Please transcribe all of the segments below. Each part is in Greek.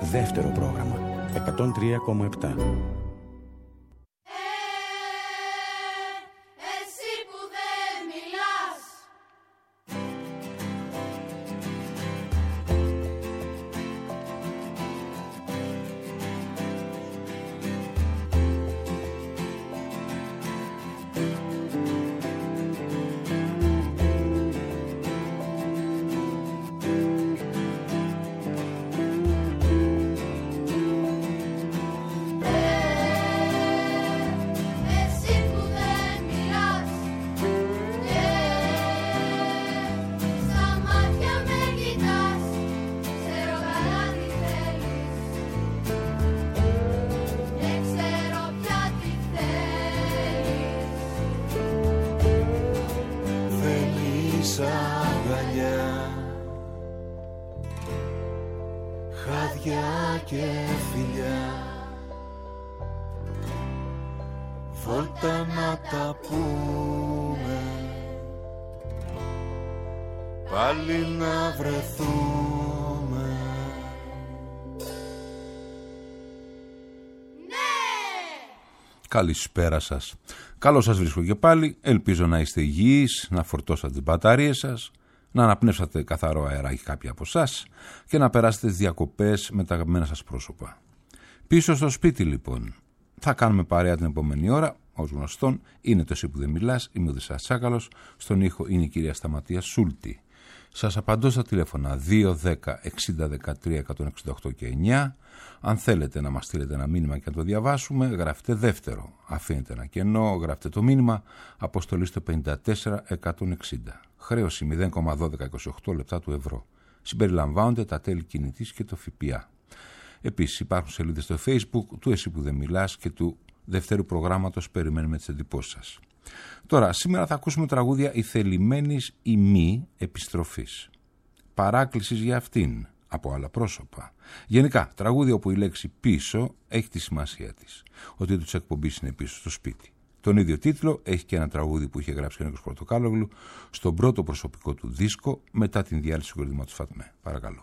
δεύτερο πρόγραμμα 103,7. Καλησπέρα σας. Καλώς σας βρίσκω και πάλι. Ελπίζω να είστε υγιείς, να φορτώσατε τις μπαταρίες σας, να αναπνεύσατε καθαρό αεράκι κάποιοι από εσάς και να περάσετε τις διακοπές με τα αγαπημένα σας πρόσωπα. Πίσω στο σπίτι λοιπόν. Θα κάνουμε παρέα την επόμενη ώρα. Ως γνωστόν είναι το «Εσύ που δεν μιλάς». Είμαι ο Οδυσσέας Τσάκαλος. Στον ήχο είναι η κυρία Σταματία Σούλτη. Σας απαντώ στα τηλέφωνα 210 60 13 168 και 9. Αν θέλετε να μας στείλετε ένα μήνυμα και να το διαβάσουμε, γραφτε δεύτερο. Αφήνετε ένα κενό, γραφτε το μήνυμα, αποστολή στο 54 160. Χρέωση 0,1228 λεπτά του ευρώ. Συμπεριλαμβάνονται τα τέλη κινητής και το ΦΠΑ. Επίσης υπάρχουν σελίδες στο Facebook του «Εσύ που δεν μιλάς» και του δεύτερου προγράμματος «Περιμένουμε τις εντυπώσεις σας». Τώρα, σήμερα θα ακούσουμε τραγούδια ηθελημένης ή μη επιστροφής. Παράκλησης για αυτήν από άλλα πρόσωπα. Γενικά, τραγούδια όπου η λέξη πίσω έχει τη σημασία της. Ο τίτλος της εκπομπής είναι «Πίσω στο σπίτι». Τον ίδιο τίτλο έχει και ένα τραγούδι που είχε γράψει ο Νίκος Πορτοκάλογλου στον πρώτο προσωπικό του δίσκο μετά την διάλυση του συγκροτήματος Φατμέ. Παρακαλώ.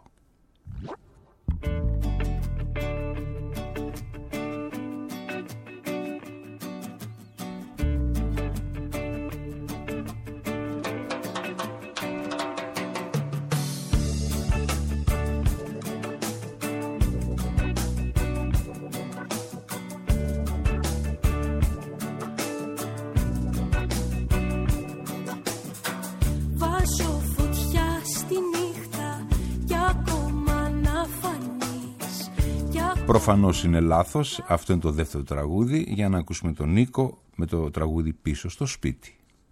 Προφανώς είναι λάθος, αυτό είναι το δεύτερο τραγούδι, για να ακούσουμε τον Νίκο με το τραγούδι «Πίσω στο σπίτι».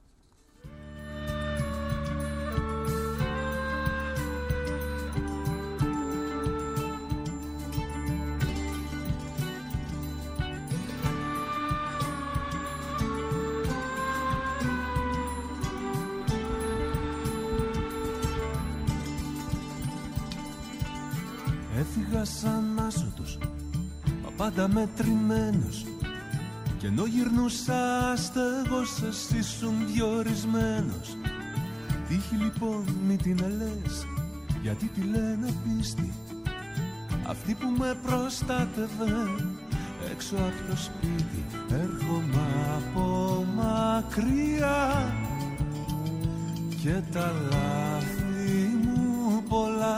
Έφυγα σαν άσωτος, μα πάντα μετρημένος, κι ενώ γυρνούσα αστεγός, εσύ ήσουν διορισμένος. Τύχη λοιπόν μη την λες, γιατί τη λένε πίστη, αυτή που με προστάτευε έξω από το σπίτι. Έρχομαι από μακριά και τα λάθη μου πολλά,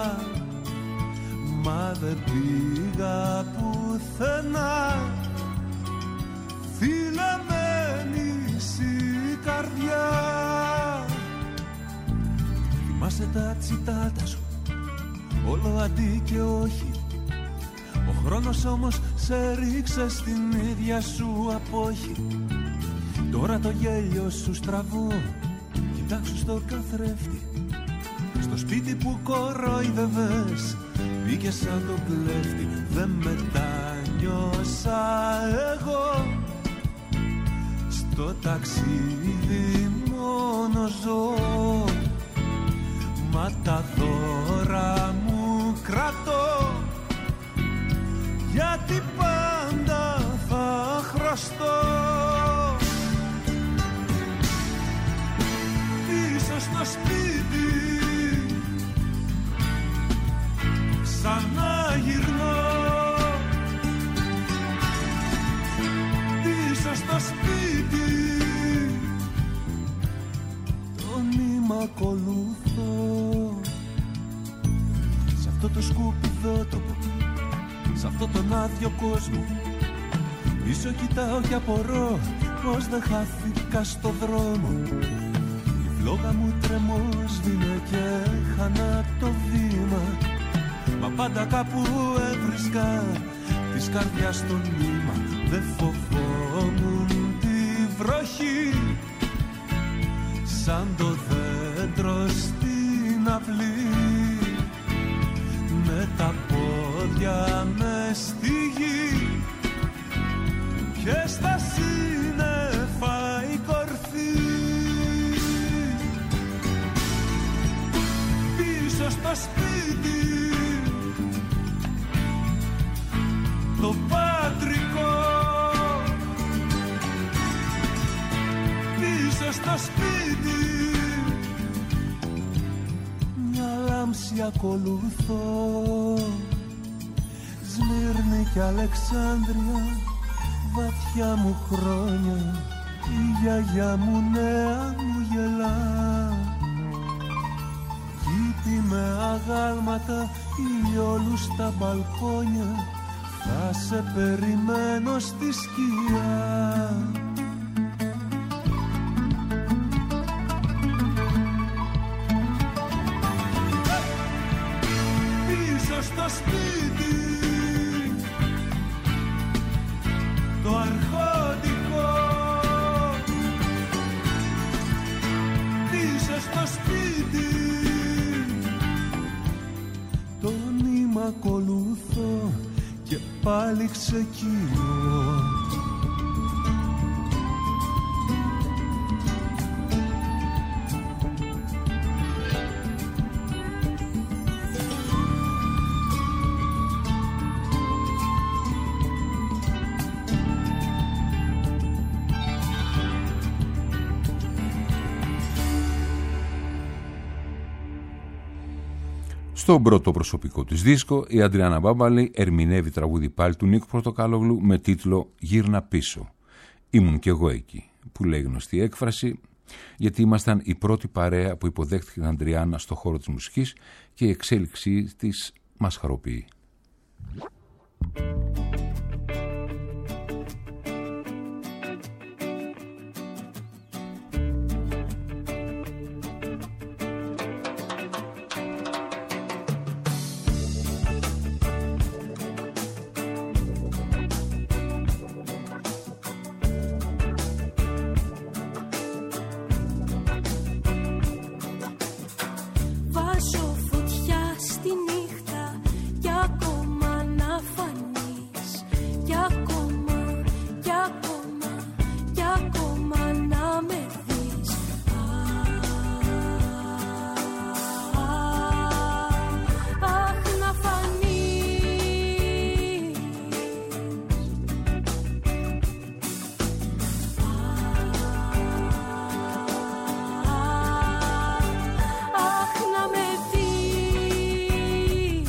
μα δεν πήγα πουθενά. Θυλαμμένης η καρδιά. Θυμάσαι τα τσιτάτα σου, όλο αντί και όχι. Ο χρόνος όμως σε ρίξε στην ίδια σου απόχη. Τώρα το γέλιο σου στραβώ, κοιτάξου στο καθρέφτη. Στο σπίτι που κορόιδευες μπήκε σαν τον κλέφτη. Δεν μετάνιωσα εγώ, στο ταξίδι μόνο ζω, μα τα δώρα μου κρατώ, γιατί πάντα θα χρωστώ. Πίσω στο σπίτι ξανά γυρνώ, στο σκουπιδότοπο, σ' αυτό τον άδειο κόσμο. Πίσω κοιτάω και απορώ πως δεν χάθηκα στο δρόμο. Η φλόγα μου τρεμόσβηνε και χάνα το βήμα, μα πάντα κάπου έβρισκα της καρδιάς το νήμα. Δεν φοβόμουν τη βροχή, σαν το δέντρο στην αυλή, με τα πόδια μες στη γη και στα σύννεφα η κορφή. Πίσω στο σπίτι το πατρικό, πίσω στο σπίτι μια λάμψη ακολουθώ. Σμύρνη και Αλεξάνδρεια, βαθιά μου χρόνια, η γιαγιά μου νέα μου γελά. Κήπη με αγάλματα, ηλιόλου στα μπαλκόνια, θα σε περιμένω στη σκιά. Πίσω στο σπίτι το αρχοντικό, πίσω στο σπίτι το νήμα ακολουθώ και πάλι ξεκινώ. Στον πρώτο προσωπικό της δίσκο, η Αντριάννα Μπάμπαλη ερμηνεύει τραγούδι πάλι του Νίκου Πορτοκάλογλου με τίτλο «Γύρνα πίσω». Ήμουν κι εγώ εκεί, που λέει γνωστή έκφραση, γιατί ήμασταν η πρώτη παρέα που υποδέχτηκε την Αντριάννα στο χώρο της μουσικής και η εξέλιξή της μας χαροποιεί. Βάζω φωτιά στη νύχτα κι ακόμα να φανείς, κι ακόμα, κι ακόμα, κι ακόμα να με δεις. Αχ, να φανείς. Αχ, να με δεις.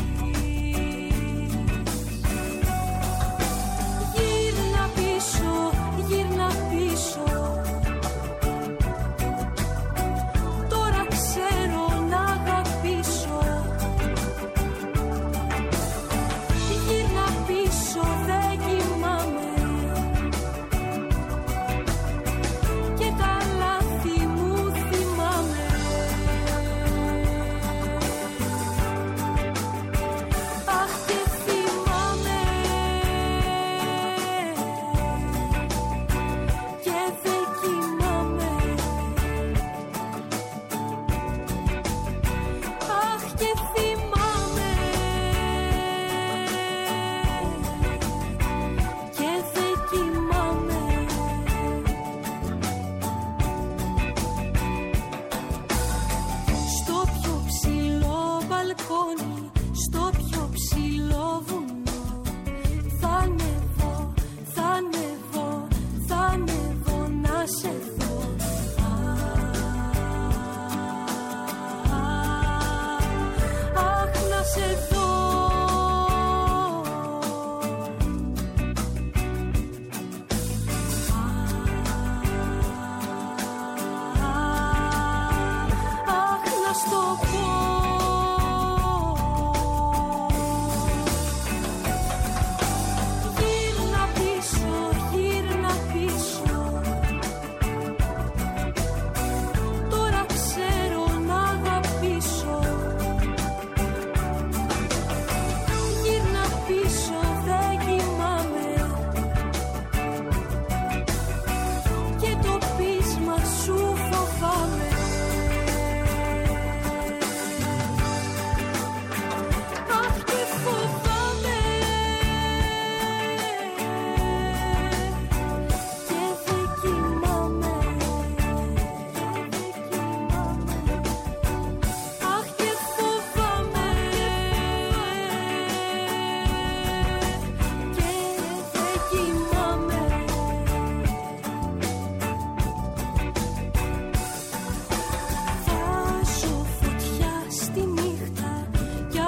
Γύρνα πίσω, γύρνα πίσω. Τώρα ξέρω να αγαπήσω. Γύρνα πίσω, δεν κοιμάμαι και τα λάθη μου θυμάμαι. Αχ, και θυμάμαι και δεν κοιμάμαι. Αχ, και θυμάμαι και δεν κοιμάμαι. Στο πιο ψηλό μπαλκόνι, στο πιο ψηλό βουνό, θα ανεβώ, θα ανεβώ, θα ανεβώ να σε δω. Αχ, να σε δω. Αχ, να στο πω.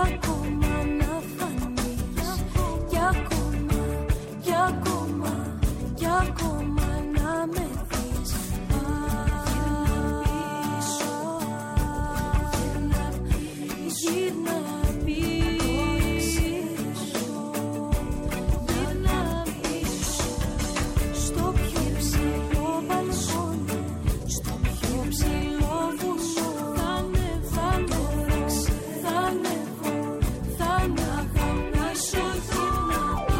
ακόμα να φανείς, κι ακόμα, κι ακόμα, κι ακόμα να με δεις. Γύρνα πίσω, γύρνα πίσω, στο πιο ψηλό μπαλκόνι, στο πιο ψηλό βουνό. Θα ανέβω, θα ανέβω, θα αγαπήσω. Γύρνα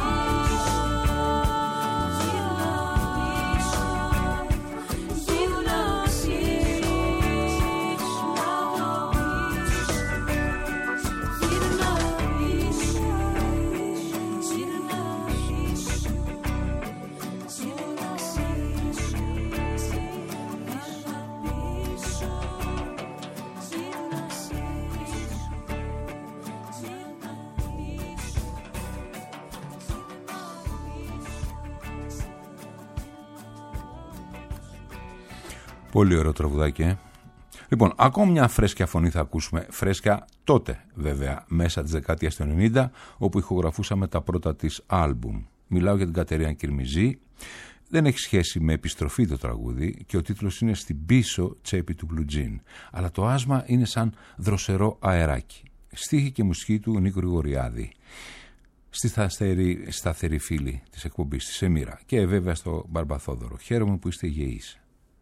πίσω, γύρνα πίσω, Πολύ ωραίο τραγουδάκι. Λοιπόν, ακόμα μια φρέσκια φωνή θα ακούσουμε. Φρέσκια τότε βέβαια, μέσα της δεκαετίας του 90, όπου ηχογραφούσαμε τα πρώτα της άλμπουμ. Μιλάω για την Κατερίνα Κυρμιζή. Δεν έχει σχέση με επιστροφή το τραγούδι και ο τίτλος είναι «Στην πίσω τσέπη του Blue Jean». Αλλά το άσμα είναι σαν δροσερό αεράκι. Στίχη και μουσική του Νίκο Γρηγοριάδη. Στη σταθερή φίλη της εκπομπής της Εμμύρα και βέβαια στο Μπαρμπαθόδωρο. Χαίρομαι που είστε υγιείς.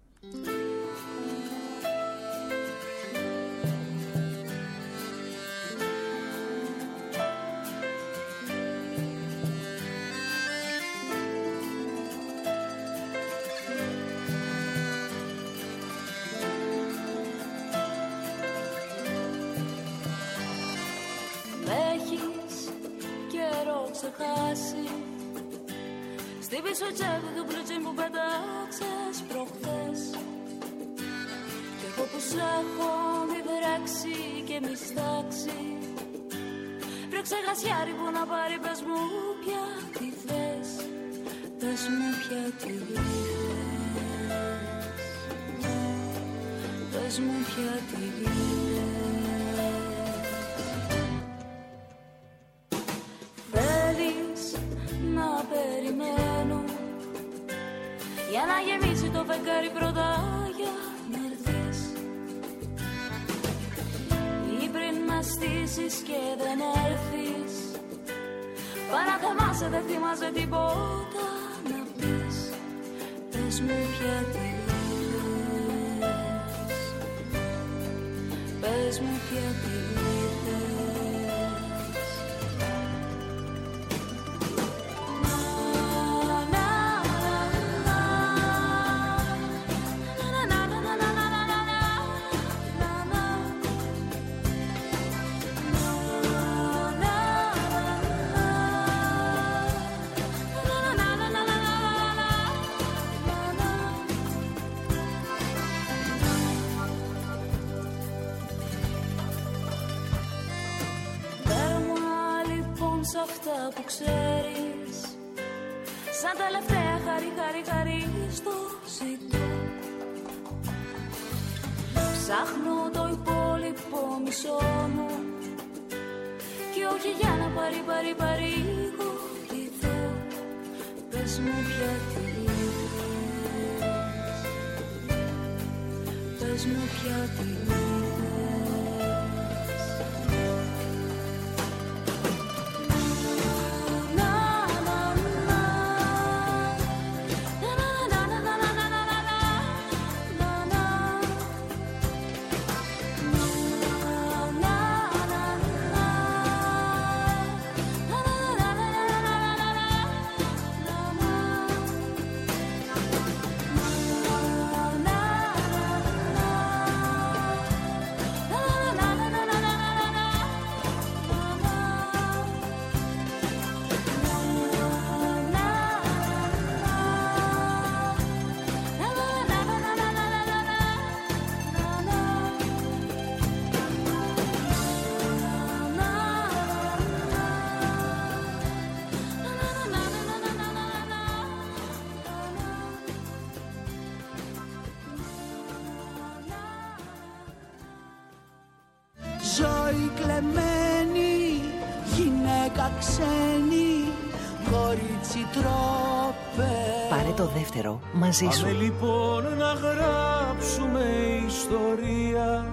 Στην πίσω τσέπη του Blue Jean που πετάξες προχθές, κι εγώ που σ' έχω μη βράξει και μη στάξει. Βρέξε γασιάρι που να πάρει, πες μου πια τι θες, πες μου πια τι θες, πες μου πια τι θες. Να περιμένω για να γεμίσει το φεγγάρι πρώτα για να έρθεις, ή πριν με στήσεις και δεν έρθεις. Παρά θεμάσαι, δεν θυμάσαι τίποτα να πεις, πες μου πια τι θες, πες μου πια τι θες. Αυτά που ξέρεις, σαν τελευταία χαρί στο ζητώ. Ψάχνω το υπόλοιπο μισό μου, κι όχι για να παρηγορηθώ. Πες μου πια τι θες, πες μου πια τι θες. Ζωή κλεμμένη γυναίκα ξένη, κορίτσι τρόπε. Πάρε το δεύτερο μαζί σου. Πάμε λοιπόν να γράψουμε ιστορία.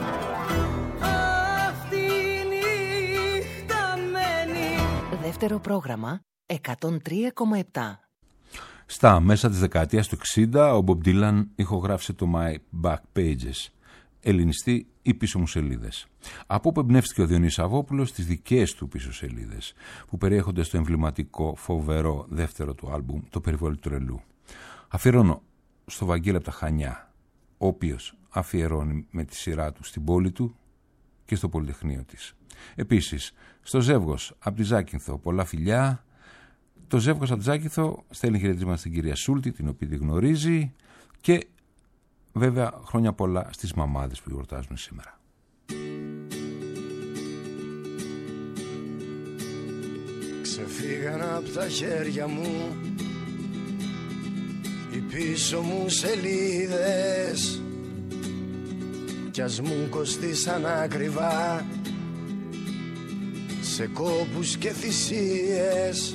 Αυτή η νύχτα μένει. Δεύτερο πρόγραμμα 103,7. Στα μέσα της δεκαετίας του 60 ο Μπομπ Ντίλαν ηχογράφησε το My Back Pages, ελληνιστή ή πίσω μου σελίδες. Από όπου εμπνεύστηκε ο Διονύσης Σαββόπουλος τις δικές του πίσω σελίδες, που περιέχονται στο εμβληματικό φοβερό δεύτερο του άλμπουμ «Το περιβόλι του τρελού». Αφιερώνω στο Βαγγέλη από τα Χανιά, ο οποίος αφιερώνει με τη σειρά του στην πόλη του και στο Πολυτεχνείο της. Επίσης, στο Ζεύγος από τη Ζάκυνθο, πολλά φιλιά. Το Ζεύγος από τη Ζάκυνθο στέλνει χαιρετίσματα στην κυρία Σούλτη, την οποία τη γνωρίζει, και βέβαια χρόνια πολλά στις μαμάδες που γιορτάζουν σήμερα. Ξεφύγαν από τα χέρια μου οι πίσω μου σελίδες, κι ας μου κοστίσαν ακριβά σε κόπους και θυσίες.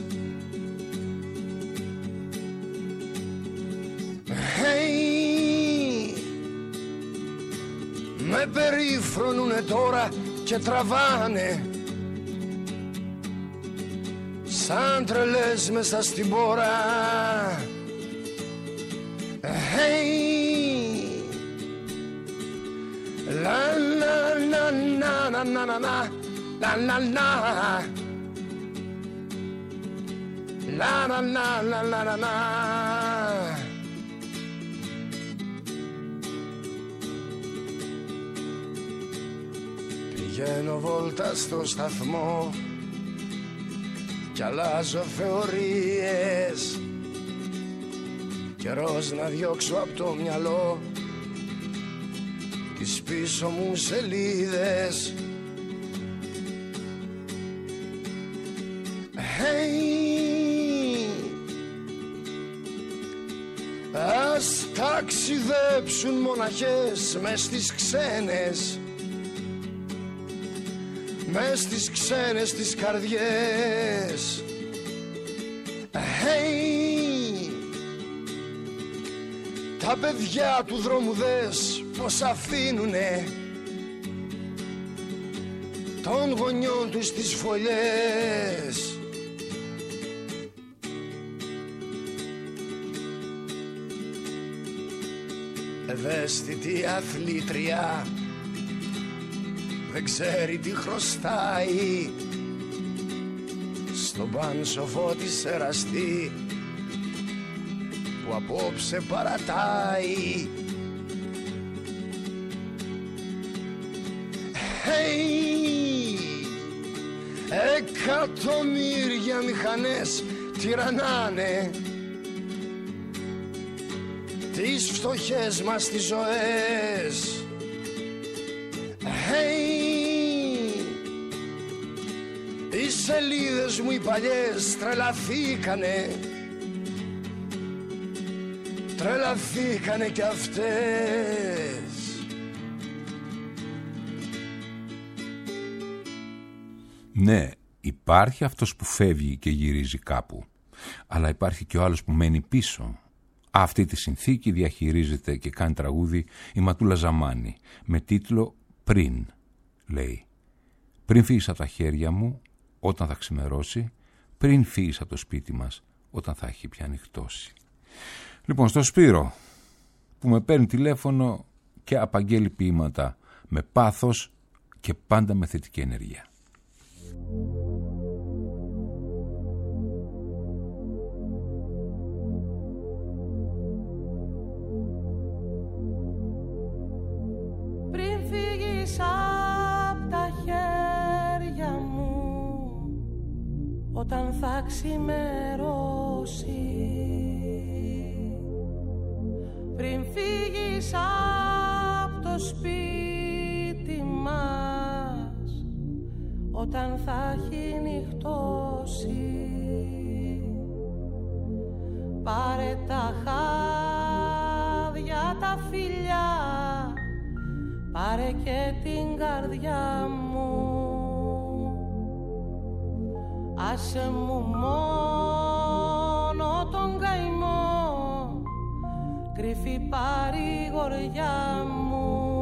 Με περίφρονουνε τώρα και τραβάνε σαν τρελές μέσα στην πόρα. La la la la la la la la la la la la la la la. Πηγαίνω βόλτα στο σταθμό κι αλλάζω θεωρίες, καιρός να διώξω από το μυαλό τις πίσω μου σελίδες. Ας ταξιδέψουν μοναχές μες στις ξένες, μες στις ξένες τις καρδιές. Τα παιδιά του δρόμου δες πως αφήνουνε των γονιών τους τις φωλιές. Ευαίσθητη αθλήτρια δεν ξέρει τι χρωστάει στον πάνσοφο της εραστή που απόψε παρατάει. Εκατομμύρια μηχανές τυραννάνε τις φτωχές μας τις ζωές. Οι σελίδες μου οι παλιές τρελαθήκανε, τρελαθήκανε κι αυτές. Ναι, υπάρχει αυτός που φεύγει και γυρίζει κάπου, αλλά υπάρχει και ο άλλος που μένει πίσω. Αυτή τη συνθήκη διαχειρίζεται και κάνει τραγούδι η Ματούλα Ζαμάνη με τίτλο «Πριν». Λέει: «Πριν φύγεις από τα χέρια μου όταν θα ξημερώσει, πριν φύγεις από το σπίτι μας όταν θα έχει πια νυχτώσει». Λοιπόν, στο Σπύρο που με παίρνει τηλέφωνο και απαγγέλει ποίηματα με πάθος και πάντα με θετική ενέργεια. Πριν φύγεις απ' τα χέρια μου όταν θα ξημερώσει, πριν φύγεις απ' το σπίτι μας όταν θα έχει νυχτώσει, πάρε τα χάδια τα φιλιά, πάρε και την καρδιά μου, άσε μου μόνο τον καημό, κρυφή παρηγοριά μου.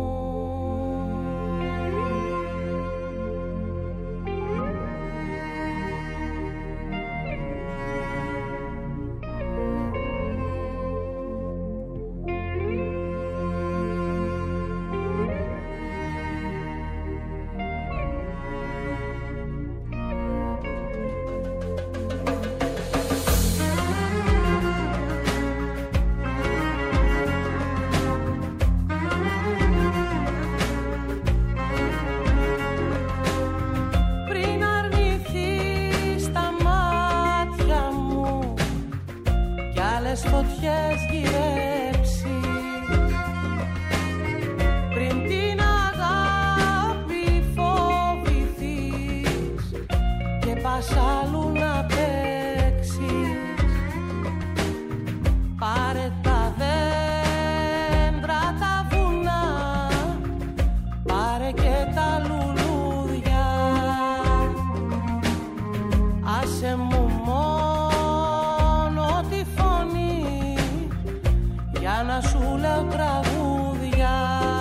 Φωτιές γυρέψει, πριν την αγάπη φοβηθείς και πας αλλού να παίξεις, πάρε τα δέντρα, τα βουνά, πάρε και τα λουλούδια, άσε μου για να σου λέω τραγούδια.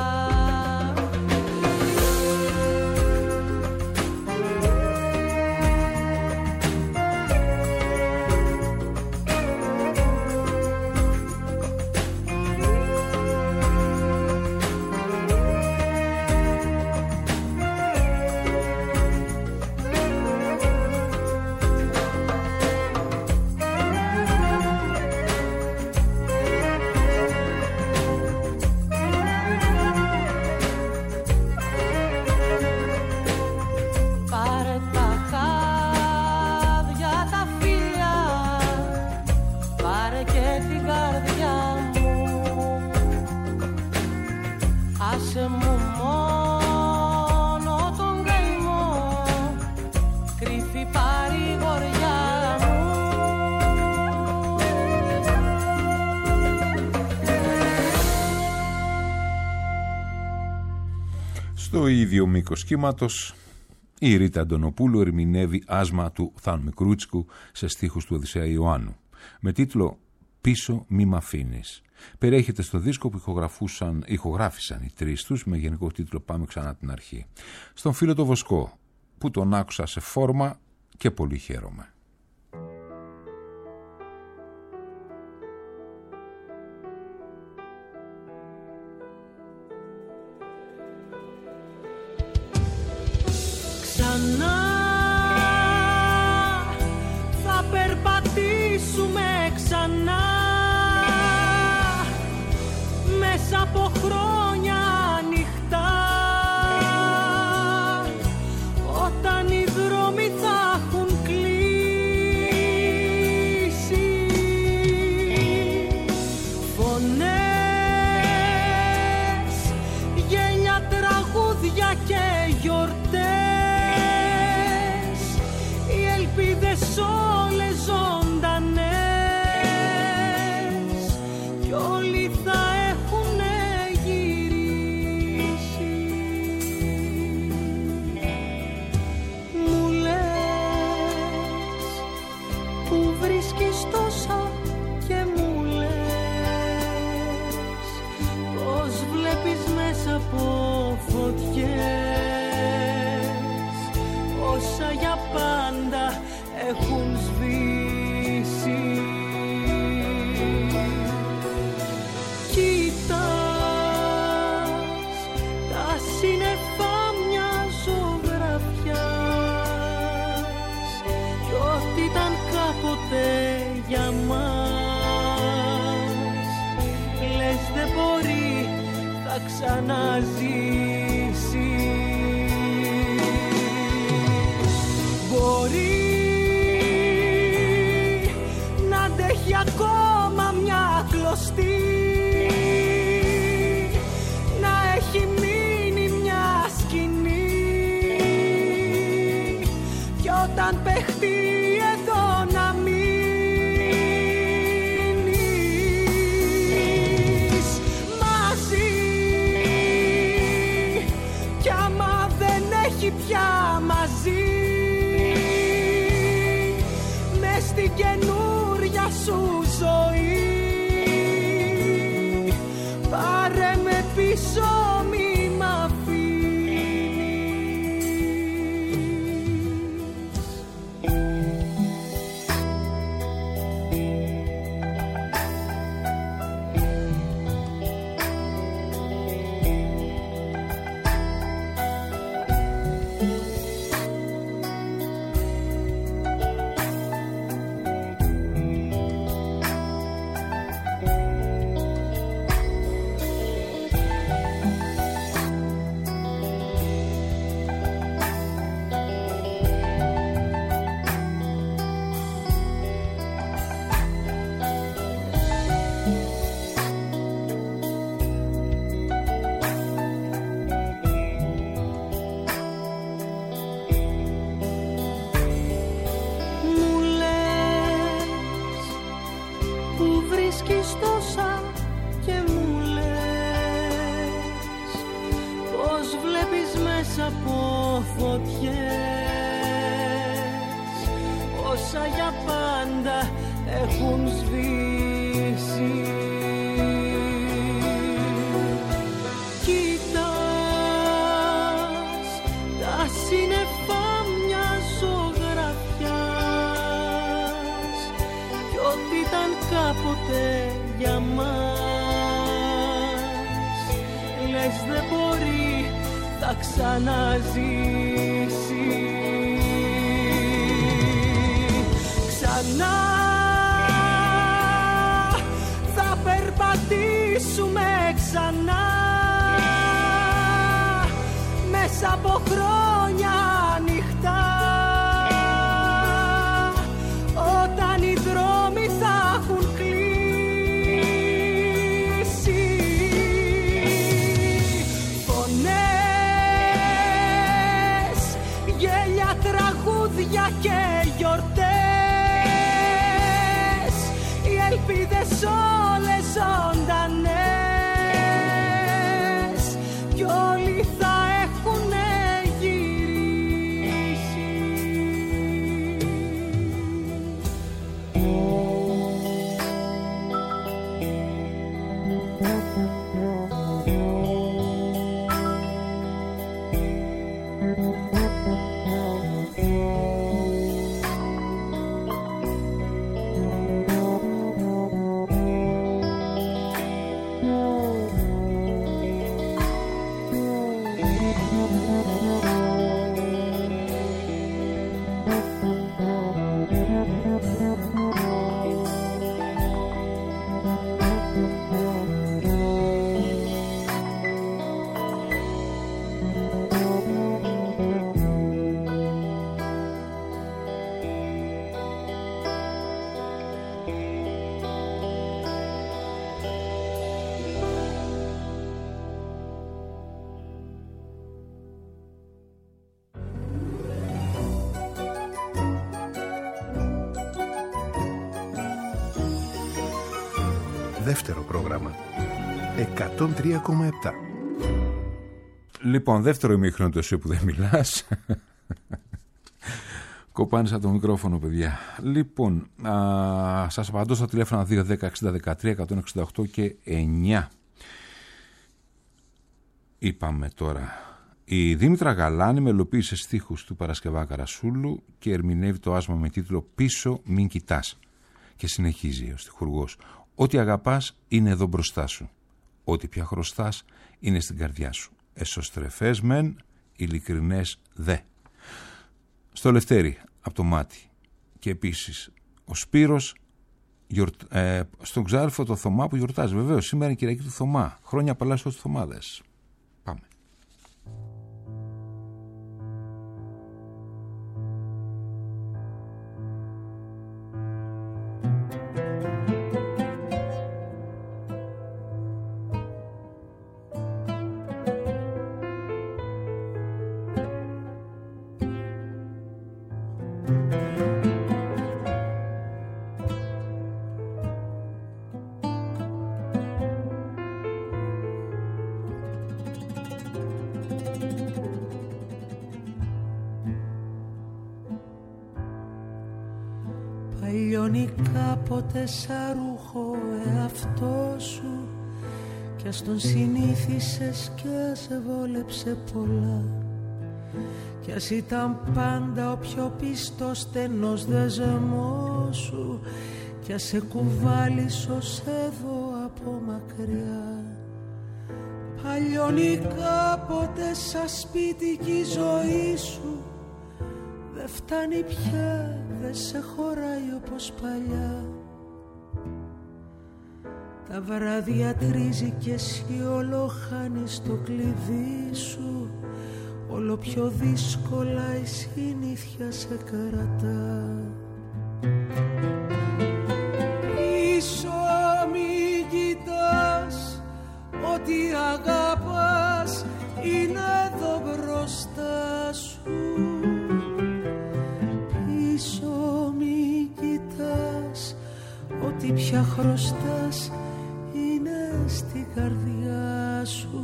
Στο ίδιο μήκος κύματος, η Ρίτα Αντωνοπούλου ερμηνεύει άσμα του Θάνου Μικρούτσικου σε στίχους του Οδυσσέα Ιωάννου, με τίτλο «Πίσω μη μ' αφήνεις». Περιέχεται στο δίσκο που ηχογράφησαν οι τρεις τους με γενικό τίτλο «Πάμε ξανά την αρχή». Στον φίλο το Βοσκό, που τον άκουσα σε φόρμα και πολύ χαίρομαι. Ξανά θα περπατήσουμε ξανά μέσα από χρόνια ανοιχτά, όταν οι δρόμοι θα έχουν κλείσει, φωνές, γέλια, τραγούδια και γιορτές, ελπίδες όλες ζωντανές, κι όλοι θα έχουνε γυρίσει. Μου λες που βρίσκεις τόσα και μου λες πως βλέπεις μέσα από φωτιές όσα για πάντα έχουν σβήσει. Κοίτας τα σύννεφα μια ζωγραφιάς κι ό,τι ήταν κάποτε για μας, λες δεν μπορεί, θα ξαναζήσει. Μπορεί να αντέχει ακόμα μια κλωστή, να έχει μείνει μια σκηνή, κι όταν παιχτεί εδώ να μείνεις μαζί, κι άμα δεν έχει πια μαζί, έχουν σβήσει. Κοίτας τα σύννεφα μιας ζωγραφιάς κι ό,τι ήταν κάποτε για μας, λες δεν μπορεί, θα ξαναζήσει. Ξανά θα περπατήσουμε ξανά μέσα από χρόνια ανοιχτά, όταν οι δρόμοι θα έχουν κλείσει. Φωνές, γέλια, τραγούδια και γιορτές, οι ελπίδες όλες ζωντανές κι όλοι θα έχουν γυρίσει. Δεύτερο πρόγραμμα 103,7. Λοιπόν, δεύτερο ημίχρονο το εσύ που δεν μιλάς. Κοπάνισα το μικρόφωνο, παιδιά. Λοιπόν, σας απαντώ στα τηλέφωνα 210-60-13, 168 και 9. Είπαμε τώρα. Η Δήμητρα Γαλάνη μελοποίησε στίχους του Παρασκευά Καρασούλου και ερμηνεύει το άσμα με τίτλο «Πίσω μην κοιτάς». Και συνεχίζει ο στιχουργός: «Ό,τι αγαπάς είναι εδώ μπροστά σου. Ό,τι πια χρωστάς είναι στην καρδιά σου. Εσωστρεφές μεν, ειλικρινές δε». Στο Λευτέρη, από το Μάτι. Και επίσης ο Σπύρος στον ξάδελφο το Θωμά που γιορτάζει. Βεβαίως, σήμερα είναι η Κυριακή του Θωμά. Χρόνια πολλά στους Θωμάδες. Πάμε. Λιώνει κάποτε σαν ρούχο εαυτό σου κι ας τον συνήθισες κι ας σε βόλεψε πολλά κι ας ήταν πάντα ο πιο πιστός στενός δεσμός σου κι ας σε κουβάλισω σε δω από μακριά. Παλιώνει κάποτε σαν σπίτικη ζωή σου, δε φτάνει πια, δε σε χωράει όπως παλιά. Τα βράδια τρίζει και εσύ όλο χάνεις το κλειδί σου, όλο πιο δύσκολα η συνήθεια σε κρατά. Πίσω μην κοιτάς, ό,τι αγαπάς είναι εδώ μπροστά σου. Πίσω μην κοιτάς, ό,τι πια χρωστάς είναι στην καρδιά σου.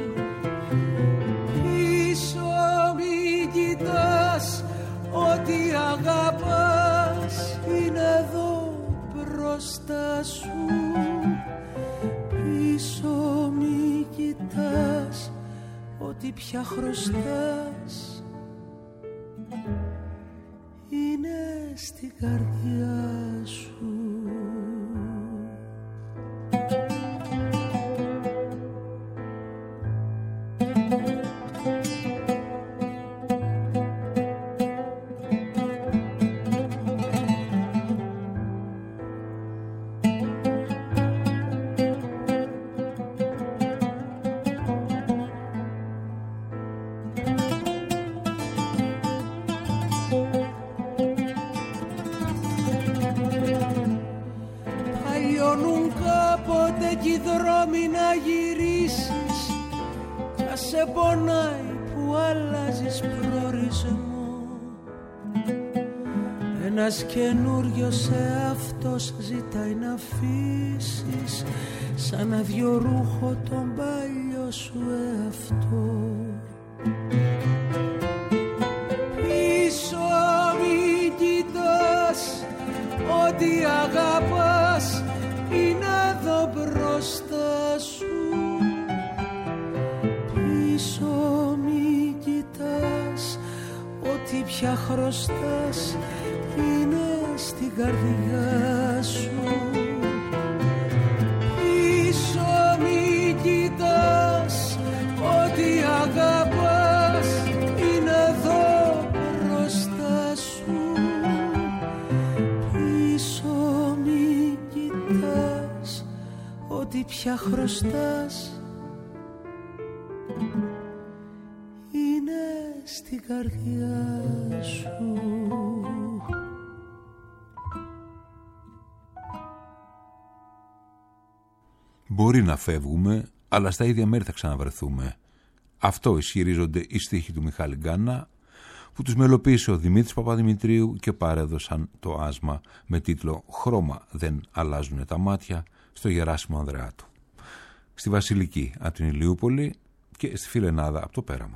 Πίσω μην κοιτάς, ό,τι αγαπάς είναι εδώ μπροστά μπροστά σου, πίσω μη κοιτάς, ό,τι πια χρωστάς είναι στην καρδιά σου. Σε πονάει που αλλάζεις προορισμό. Ένας καινούριος εαυτός ζητάει να αφήσεις σαν αδιορούχο τον παλιό σου εαυτό. Πίσω μη κοιτάς, ό,τι αγαπάς είναι εδώ μπροστά σου. Πίσω μη κοιτάς, ό,τι πια χρωστάς είναι στην καρδιά σου. Πίσω μη κοιτάς, ό,τι αγαπάς είναι εδώ μπροστά σου. Πίσω μη κοιτάς, ό,τι πια χρωστάς είναι στην καρδιά σου. Μπορεί να φεύγουμε, αλλά στα ίδια μέρη θα ξαναβρεθούμε. Αυτό ισχυρίζονται οι στίχοι του Μιχάλη Γκάνα, που τους μελοποίησε ο Δημήτρης Παπαδημητρίου και παρέδωσαν το άσμα με τίτλο «Χρώμα δεν αλλάζουνε τα μάτια» στο Γεράσιμο Ανδρεάτου. Στη Βασιλική από την Ηλιούπολη και στη Φιλενάδα από το Πέραμα.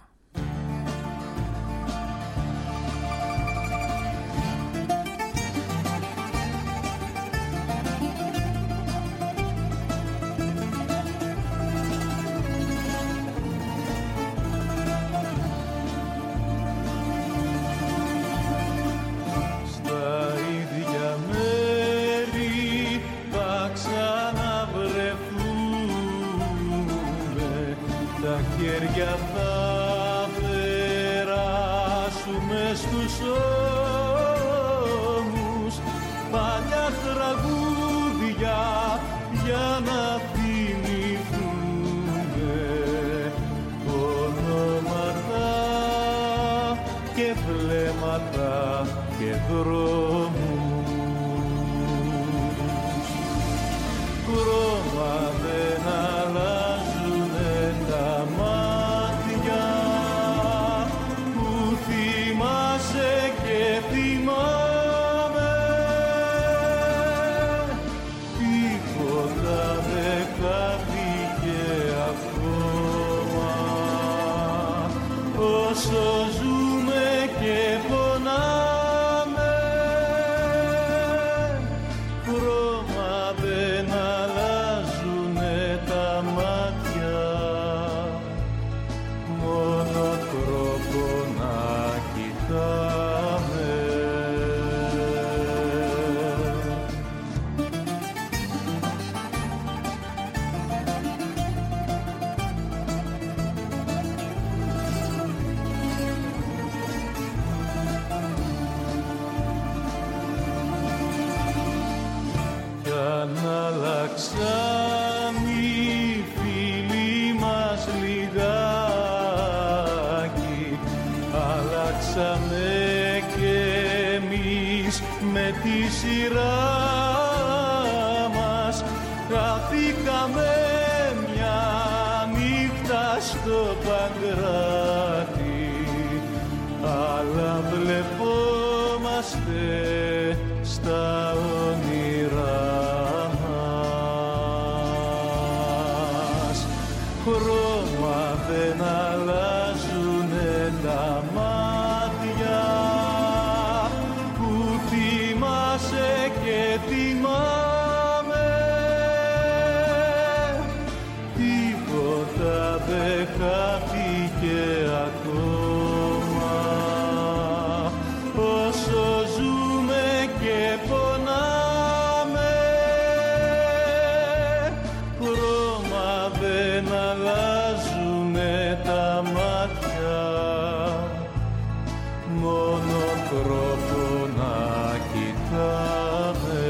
Θυμάσαι και θυμάμαι μόνο τρόπο να κοιτάμε.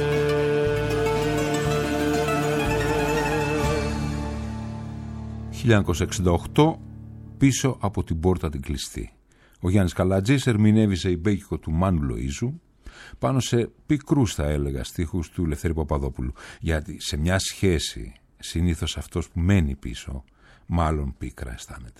1968, πίσω από την πόρτα την κλειστή. Ο Γιάννης Καλατζής ερμηνεύει σε ιμπέκικο του Μάνου Λοΐζου πάνω σε πικρούς, θα έλεγα, στίχους του Λευθέρη Παπαδόπουλου, γιατί σε μια σχέση συνήθως αυτός που μένει πίσω μάλλον πίκρα αισθάνεται.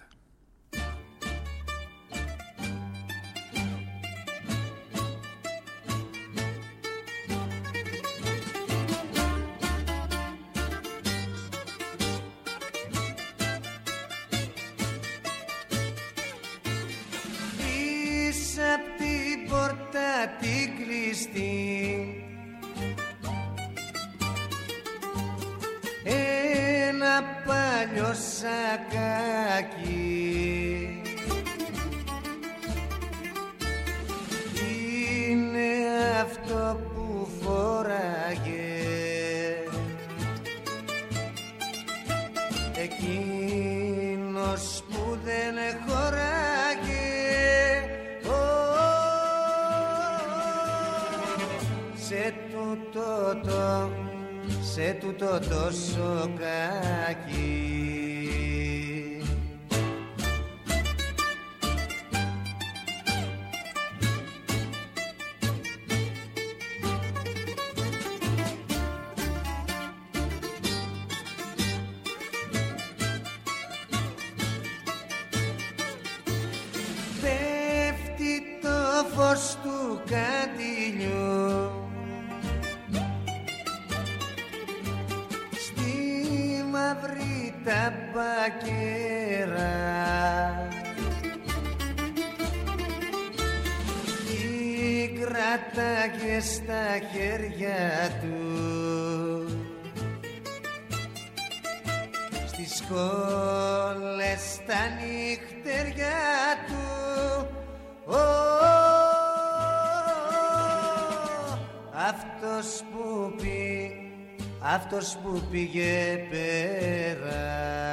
Την κλειστή ένα παλιό σακάκι είναι αυτό που φοράγε εκείνος που δεν χωράγε. Σε τούτο το σοκάκι πέφτει το φως του καντιλιού τα μπακέρα η κρατάγε στα χέρια του στις σκόλες τα νυχτεριά του. Αυτός που πήγε πέρα.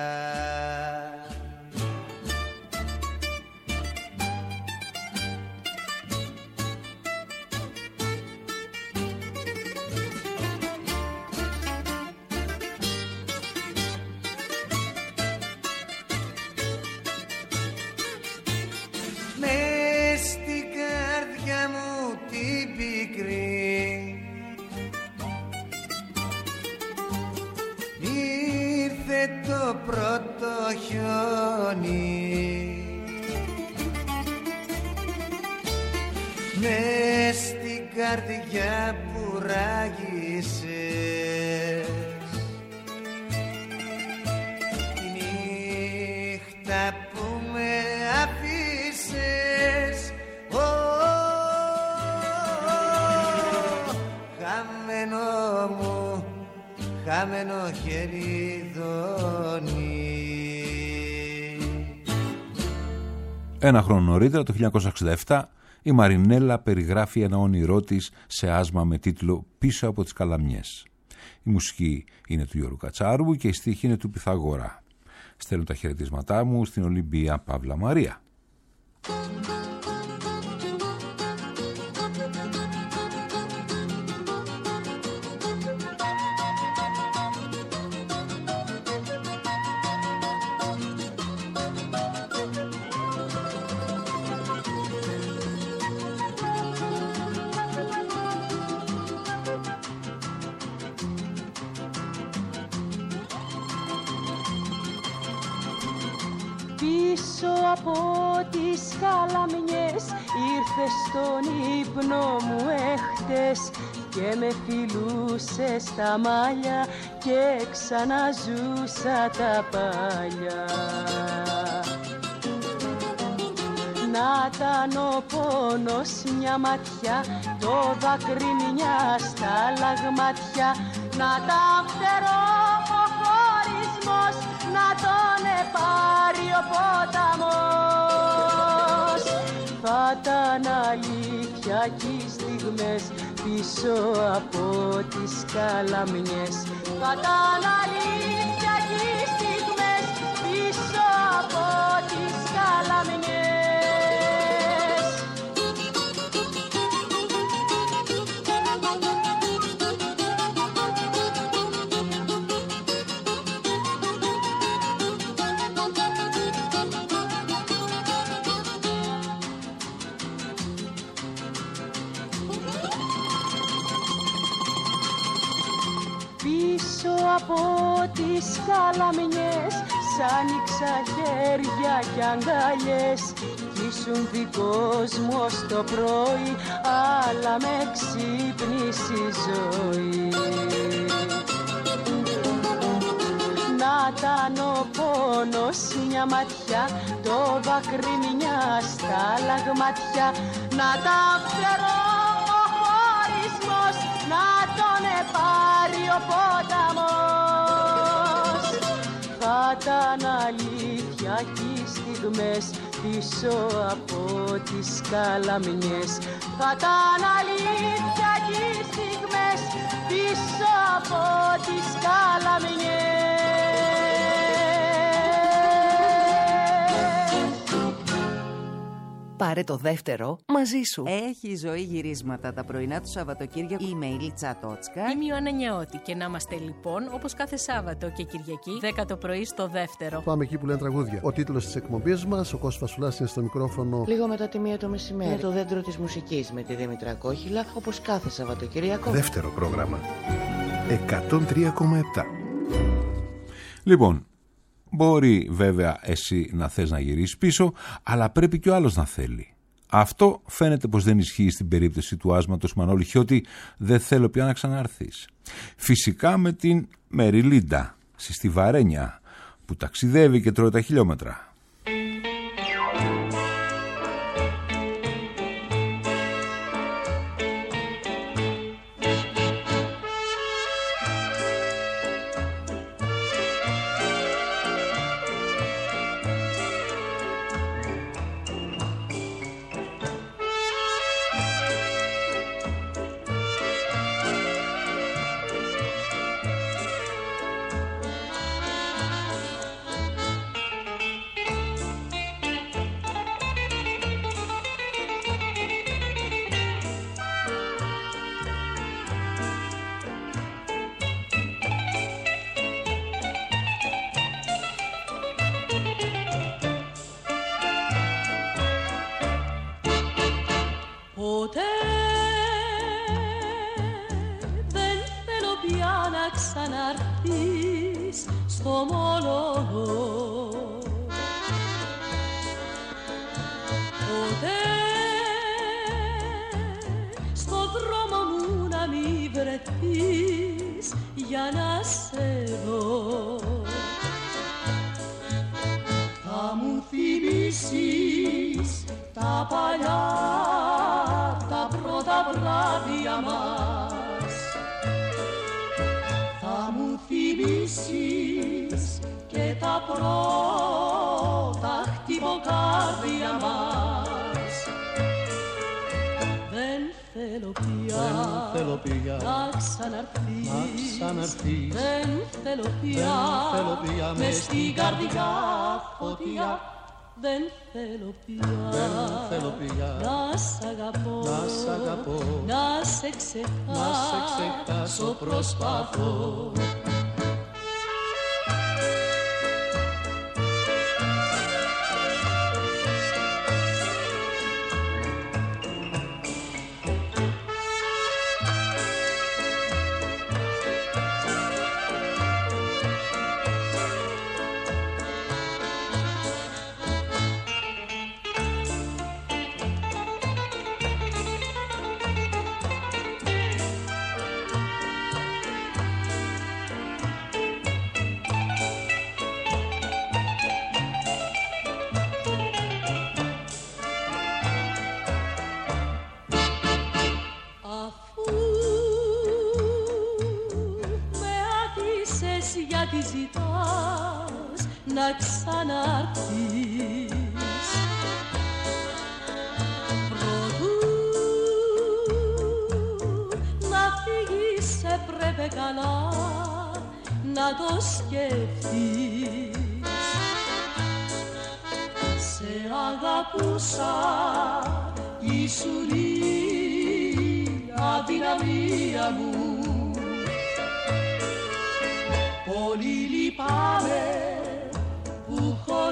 Μες στην καρδιά μου την πικρή ήρθε το πρώτο χιόνι μες στην καρδιά που ράγισες τη νύχτα που με αφήσες. Χαμένο χεριδόνι. Ένα χρόνο νωρίτερα, το 1967, η Μαρινέλα περιγράφει ένα όνειρό της σε άσμα με τίτλο «Πίσω από τις Καλαμιές». Η μουσική είναι του Γιώργου Κατσάρου και η στίχη είναι του Πυθαγορά. Στέλνω τα χαιρετίσματά μου στην Ολυμπία Παύλα Μαρία. Πίσω από τις Καλαμιές ήρθε στον ύπνο μου έχτες και με φιλούσε στα μάλια και ξαναζούσα τα παλιά. Να ήταν ο πόνος μια ματιά, το δάκρυ μια στα λαγματιά, να ήταν φτερό ο χωρισμός, να τον πάρει ο ποταμός. Θα ήταν αλήθεια κι οι στιγμές πίσω από τις Καλαμιές. Θα ήταν αλήθεια κι οι στιγμές πίσω από τις Καλαμιές. από τις καλαμιές, σ' άνοιξα χέρια κι αγκαλιές. Κι ήσουν δικός μου ως το πρωί, αλλά με ξύπνησε η ζωή. Να ήταν ο πόνος μια ματιά, το δάκρυ μια σταλαγματιά. Να τα φτερώ ο χωρισμός, να τον πάρει ο ποταμός. Θα ήταν αλήθεια κι οι στιγμές πίσω από τις καλαμιές. Θα ήταν αλήθεια κι οι στιγμές πίσω από τις καλαμιές. Πάρε το δεύτερο μαζί σου. Έχει η ζωή γυρίσματα τα πρωινά του Σαββατοκύριακου. Είμαι η Λίτσα Τότσκα. Είμαι η Ιωάννα Νιαώτη και να είμαστε λοιπόν όπως κάθε Σάββατο και Κυριακή 10 το πρωί στο δεύτερο. Πάμε εκεί που λένε τραγούδια. Ο τίτλος της εκπομπής μας, ο Κώστας Φασουλάς είναι στο μικρόφωνο. Λίγο μετά τη 1 το μεσημέρι. Με το δέντρο της μουσικής με τη Δήμητρα Κόχυλα, όπως κάθε Σαββατοκύριακο. Δεύτερο πρόγραμμα. 103,7. Λοιπόν, μπορεί βέβαια εσύ να θες να γυρίσεις πίσω, αλλά πρέπει και ο άλλος να θέλει. Αυτό φαίνεται πως δεν ισχύει στην περίπτωση του άσματος Μανώλη Χιώτη, δεν θέλω πια να ξαναρθείς. Φυσικά με την Μεριλίντα, στη Στιβαρένια, που ταξιδεύει και τρώει τα χιλιόμετρα. Δεν θέλω πια να σ' αγαπώ, να σε ξεχάσω, προσπαθώ. Να ξαναρθείς, προτού να φύγεις έπρεπε καλά να το σκεφτείς. Σε αγαπούσα, ήσουν η αδυναμία μου. Πολύ λυπάμαι που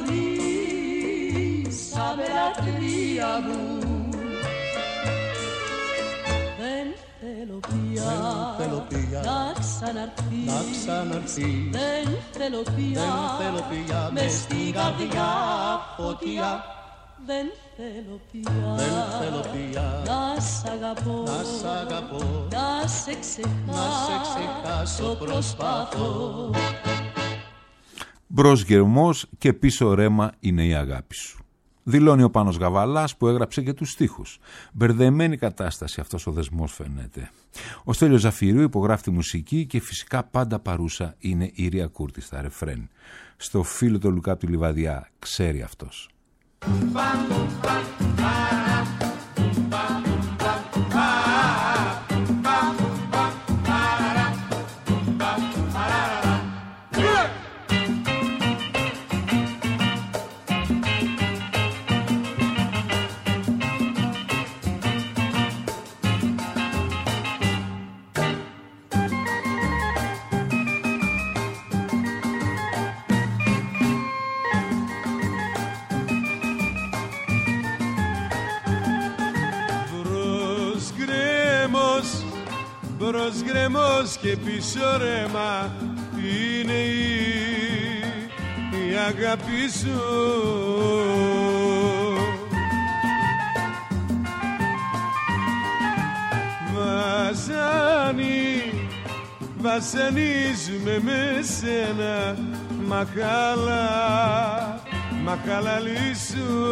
χωρίσαμε λατρεία μου. Δεν θέλω πια να ξαναρθεί. Δεν θέλω πια μες στην καρδιά φωτιά. Δεν θέλω πια να σ' αγαπώ, να σε ξεχάσω προσπαθώ. Μπρος γερμός και πίσω ρέμα είναι η αγάπη σου. Δηλώνει ο Πάνος Γαβαλάς που έγραψε και τους στίχους. Μπερδεμένη κατάσταση αυτός ο δεσμός φαίνεται. Ο Στέλιος Ζαφυρίου υπογράφει τη μουσική και φυσικά πάντα παρούσα είναι η Ρία Κούρτη στα ρεφρέν. Στο φίλο του Λουκά του Λιβαδιά ξέρει αυτός. Μπρος γκρεμός και πίσω ρέμα είναι η αγάπη σου. Βασανίζουμε με σένα μαχαλαλή σου.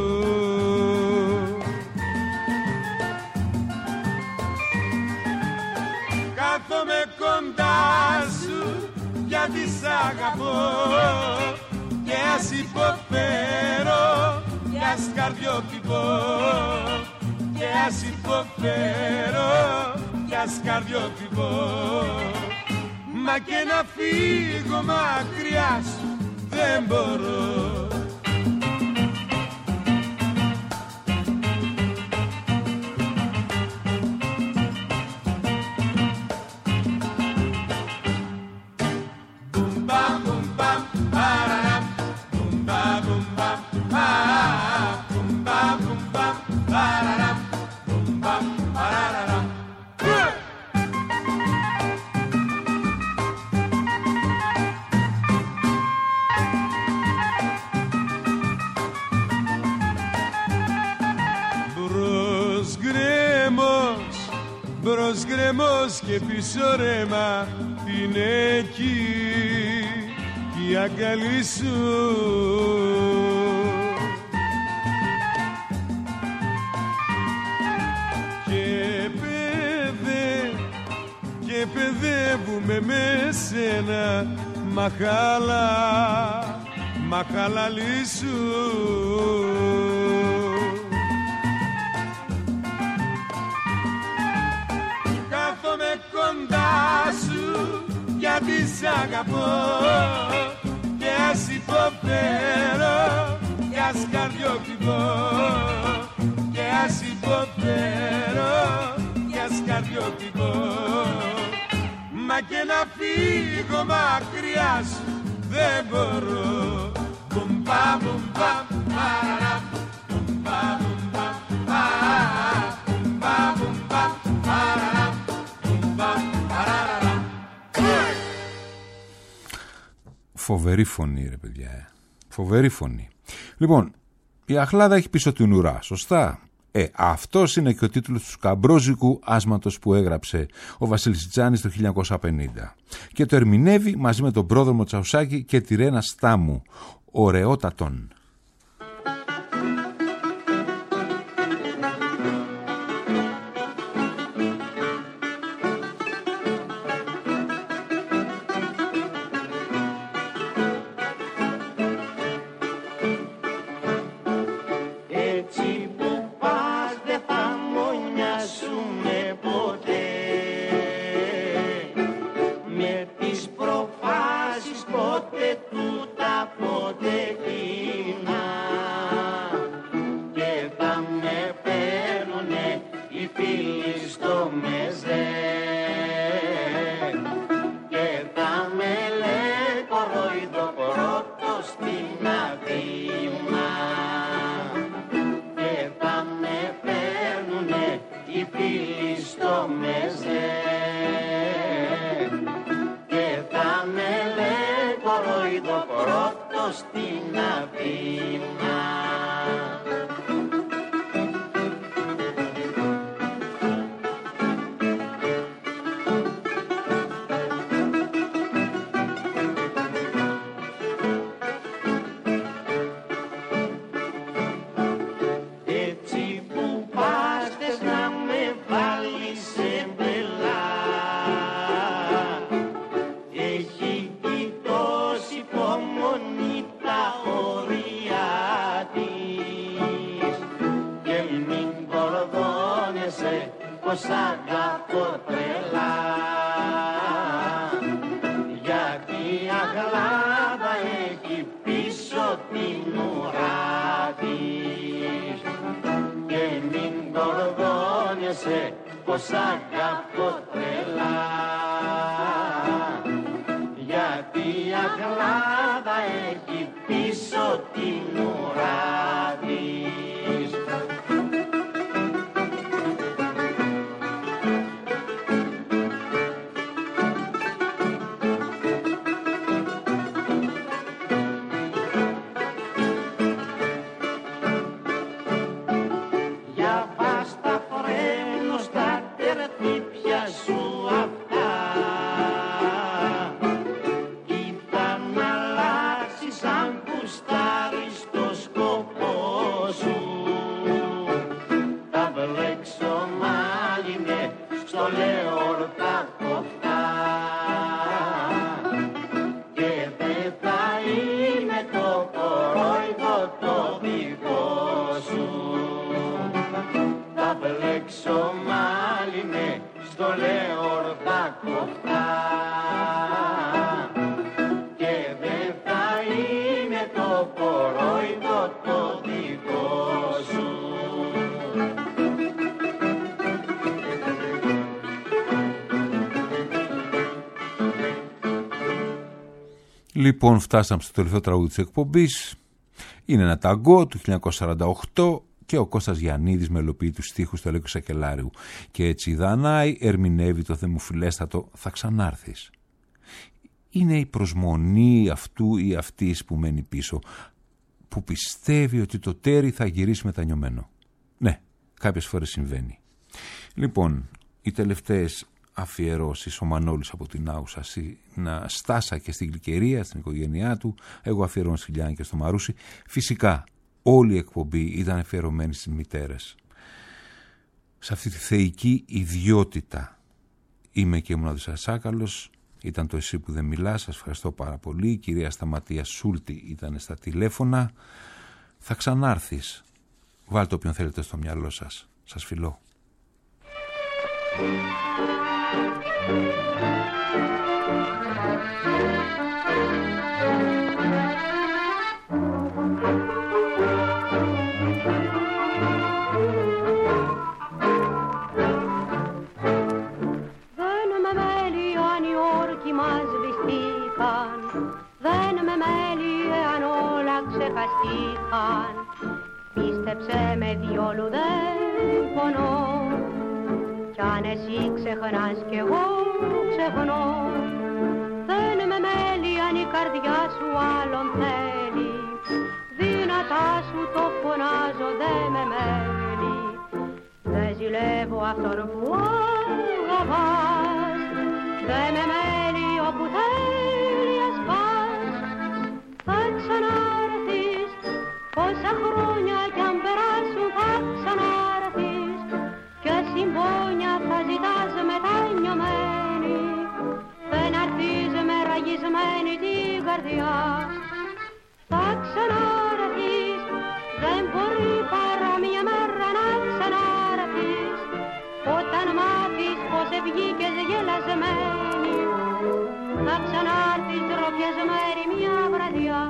Κάθομαι κοντά σου γιατί σ' αγαπώ και ας υποφέρω και ας καρδιότυπω και ας υποφέρω και ας καρδιότυπω μα και να φύγω μακριά σου δεν μπορώ. Μπρος γκρεμός και πίσω ρέμα είναι εκεί η αγκαλή σου. Και παιδεύουμε με σένα μαχαλαλή σου. Κάθομαι κοντά σου γιατί σ' αγαπώ και ας υποφέρω και ας καρδιότυπω και ας υποφέρω και ας καρδιότυπω μα και να φύγω μακριά σου δεν μπορώ. Μπουμπα μπουμπα παραρά μπουμπα μπουμπα παραρά μπουμπα μπουμπα παραρά μπουμπα παραρά. Φοβερή φωνή ρε παιδιά, φοβερή φωνή. Λοιπόν, η Αχλάδα έχει πίσω την ουρά, σωστά? Αυτός είναι και ο τίτλος του σκαμπρόζικου άσματος που έγραψε ο Βασίλης Τσάνης το 1950 και το ερμηνεύει μαζί με τον πρόδρομο Τσαουσάκη και τη Ρένα Στάμου, ωραιότατον. πρώτος στην Αθήνα. Πως αγαπώ τρελά, γιατί η Αγλάδα έχει πίσω την ουρά της. Και μην κορδώνεσαι πως αγαπώ τρελά, γιατί η Αγλάδα έχει πίσω την ουρά της. Λοιπόν, φτάσαμε στο τελευταίο τραγούδι της εκπομπής. Είναι ένα ταγκό του 1948 και ο Κώστας Γιαννίδης μελοποιεί τους στίχους του Αλέκου Σακελάριου. Και έτσι η Δανάη ερμηνεύει το θεμοφιλέστατο «Θα ξανάρθεις». Είναι η προσμονή αυτού ή αυτής που μένει πίσω, που πιστεύει ότι το τέρι θα γυρίσει μετανιωμένο. Ναι, κάποιες φορές συμβαίνει. Λοιπόν, οι τελευταίες αφιερώσεις, ο Μανώλης από την Άουσα στην Στάσα και στην Γλυκερία, στην οικογένειά του, εγώ αφιερώνω στη Λιάννη και στο Μαρούσι. Φυσικά όλη η εκπομπή ήταν αφιερωμένη στις μητέρες, σε αυτή τη θεϊκή ιδιότητα. Είμαι και ήμουν ο Δησασάκαλος, ήταν το «Εσύ που δεν μιλάς», σας ευχαριστώ πάρα πολύ. Η κυρία Σταματία Σούλτη ήταν στα τηλέφωνα. Θα ξανάρθεις, βάλτε όποιον θέλετε στο μυαλό σας. Σας φιλώ. Πίστεψε με διόλου δεν πονώ, κι αν εσύ ξεχνάς κι εγώ ξεχνώ. Δεν με μέλει αν η καρδιά σου άλλον θέλει, δυνατά σου το φωνάζω δεν με μέλει. Δεν ζηλεύω αυτόν που αγαπάς, δεν με μέλει όπου θέλεις πας. Θα ξανάρθεις, πόσα χρόνια κι αν περάσουν θα ξανάρθεις, και συμπόνια θα ζητάς μετανιωμένη. Δεν αρθείς με ραγισμένη την καρδιά. Θα ξανάρθεις, δεν μπορεί παρά μια μέρα να ξανάρθεις, όταν μάθεις πως βγήκες γελασμένη. Θα ξανάρθεις ροπιασμένη μια βραδιά.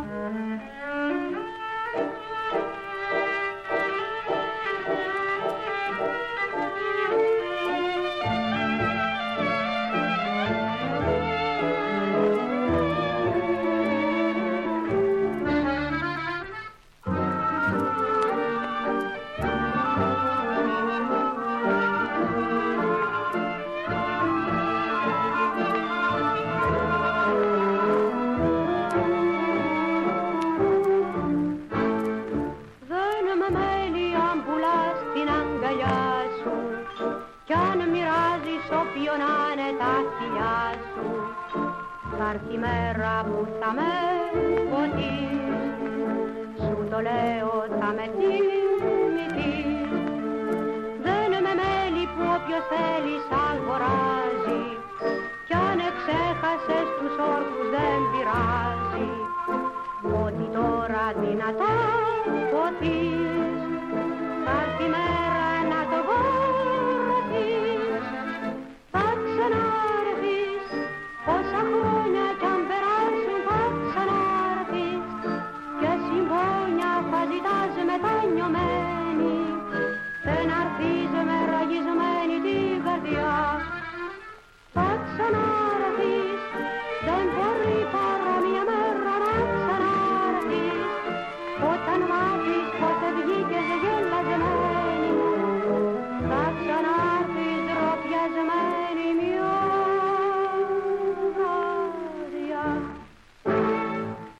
αγκαλιά σου. Θα έρθει η μέρα που θα με φωτίς, σου το λέω θα με θυμηθείς. Δεν με μέλη που όποιος θέλει σ' αγοράζει, κι αν εξέχασες τους όρκους δεν πειράζει. Ότι τώρα δυνατά φωτίς, θα έρθει η μέρα να το βοηθείς. Θα ξανάρθεις, πόσα χρόνια κι αν περάσουν θα ξανάρθεις, και συμπόνια θα ζητάς μετανιωμένη, δεν αρθείς με ραγισμένη.